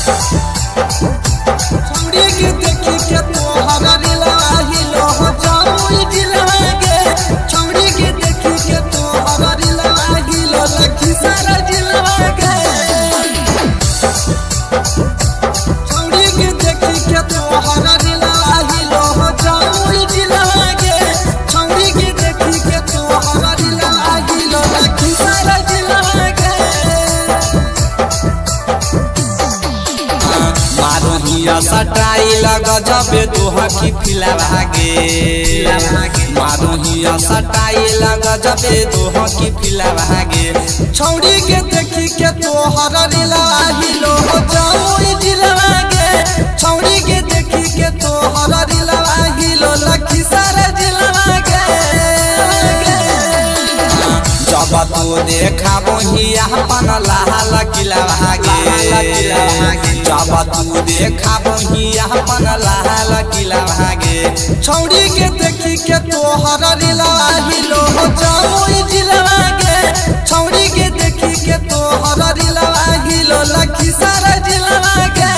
छौड़ी के देखी के तोहरा दिलवा हिलो जामुई दिलवा गे छौड़ी के देखी के तोहरा दिलवा हिलो लखी सारा दिलवा गे छौड़ी के देखी के तोहरा दिलवा हिलो जामुई दिलवा गे छौड़ी के देखी के तोहरा दिलवा हिलो लखी सारा दिलवा गे मारुहिया सटाई लग जबे तोहा की फिला भागे मारुहिया सटाई लग जबे तोहा की फिला भागे छौड़ी के देखी के तोहरा दिलवा हिलो जामुई दिलवा गे छौड़ी के देखी के तोहरा दिलवा हिलो लखी सारा दिलवा गे जब तू देखा बोहिया अपन लाल किला भागे जब तू देखा बोहिया अपन लाल किला भागे छौड़ी के देखी के तोहरा दिलवा हिलो जामुई दिलवा गे छौड़ी के देखी के तोहरा दिलवा हिलो लखी सारा दिलवा गे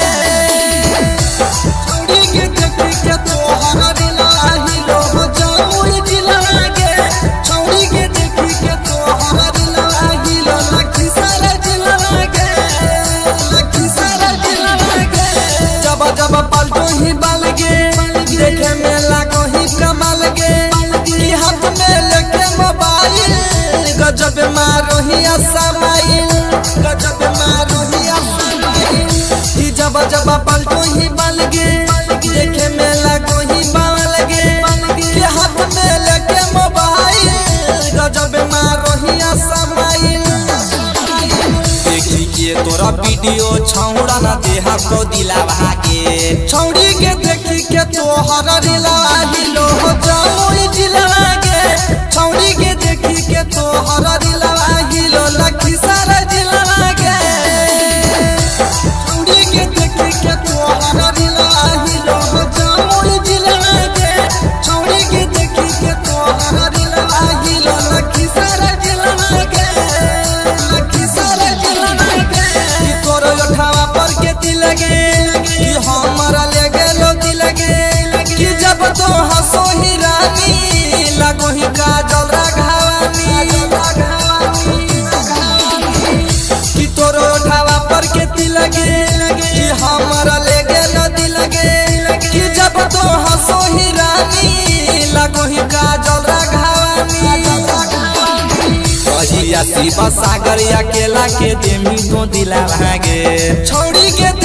छौड़ी के देखी के तोहरा दिलवा हिलो जामुई दिलवा गे छौड़ी के देखी के तोहरा दिलवा हिलो लखी सारा दिलवा गे लखी सारा दिलवा गे जब जब पलटो ही बल गे देखे में लागो ही कमाल गे कि हाथ में लेके मोबाइल गजब मारो ही समाइल गजब मारो ही समाइल कि जब जब पलटो ही बल गे देखे में लागो ही बावल गे कि हाथ में लेके मोबाइल गजब मारो ही समाइल देखी के तोरा वीडियो छौड़ा न देहा को दिला भागे छौड़ी के देखी के तोहरा दिलवा हिलो जामुई दिलवा गे छौड़ी के देखी के तोहरा दिलवा हिलो लखी सारा दिलवा गे छौड़ी के देखी के तोहरा दिलवा हिलो जामुई दिलवा गे छौड़ी के देखी के तोहरा दिलवा हिलो लखी सारा दिलवा गे लखी सारा दिलवा गे कि तोरो उठावा पर के दिल गे कि हमारा ले गेलो दिल गे कि जब तो हंसो ही रानी लगो ही काजल राघवानी कि तोरो उठावा पर के दिल गे कि हमारा ले गेलो दिल गे कि जब तो हंसो ही रानी लगो ही काजल राघवानी कहिया शिव सागर अकेला के देमी तो दिला भागे छौड़ी के